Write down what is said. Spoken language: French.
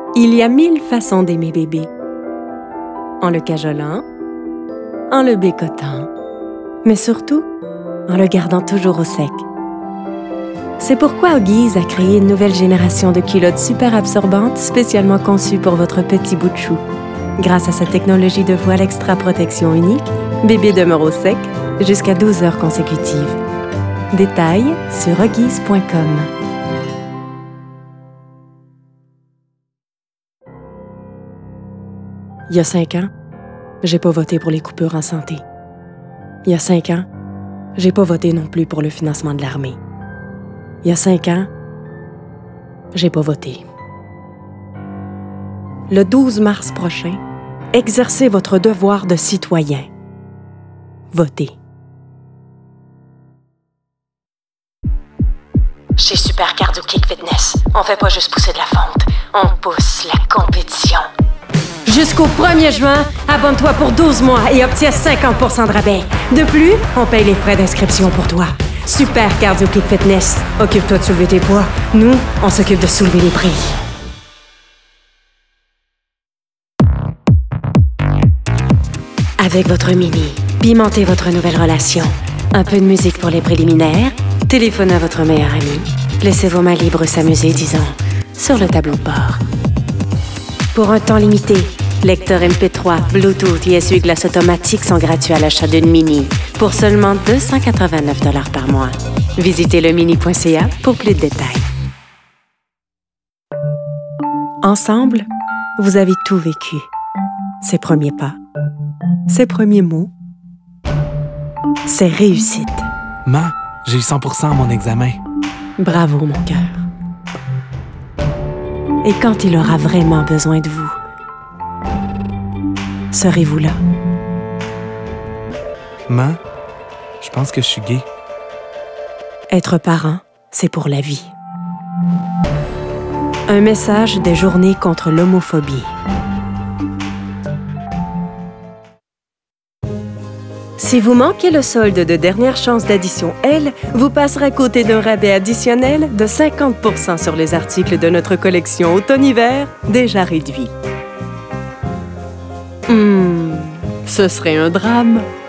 Il y a 1000 façons d'aimer bébé. En le cajolant, en le bécotant, mais surtout en le gardant toujours au sec. C'est pourquoi Huggies a créé une nouvelle génération de culottes super absorbantes spécialement conçues pour votre petit bout de chou. Grâce à sa technologie de voile extra protection unique, bébé demeure au sec jusqu'à 12 heures consécutives. Détails sur huggies.com. Il y a 5 ans, j'ai pas voté pour les coupures en santé. Il y a 5 ans, j'ai pas voté non plus pour le financement de l'armée. Il y a 5 ans, j'ai pas voté. Le 12 mars prochain, exercez votre devoir de citoyen. Votez. Chez Super Cardio Kick Fitness, on fait pas juste pousser de la fonte, on pousse la compétition. Jusqu'au 1er juin, abonne-toi pour 12 mois et obtiens 50% de rabais. De plus, on paye les frais d'inscription pour toi. Super Cardio Kick Fitness. Occupe-toi de soulever tes poids. Nous, on s'occupe de soulever les prix. Avec votre Mini, pimentez votre nouvelle relation. Un peu de musique pour les préliminaires, téléphonez à votre meilleur ami. Laissez vos mains libres s'amuser, disons, sur le tableau de bord. Pour un temps limité, lecteur MP3, Bluetooth et essuie-glace automatique sont gratuits à l'achat d'une Mini pour seulement 289 $ par mois. Visitez lemini.ca pour plus de détails. Ensemble, vous avez tout vécu. Ses premiers pas, ses premiers mots, ses réussites. Ma, j'ai eu 100% à mon examen. Bravo, mon cœur. Et quand il aura vraiment besoin de vous, serez-vous là? Ma, je pense que je suis gay. Être parent, c'est pour la vie. Un message des Journées contre l'homophobie. Si vous manquez le solde de dernière chance d'addition L, vous passerez à côté d'un rabais additionnel de 50% sur les articles de notre collection automne-hiver déjà réduits. Ce serait un drame.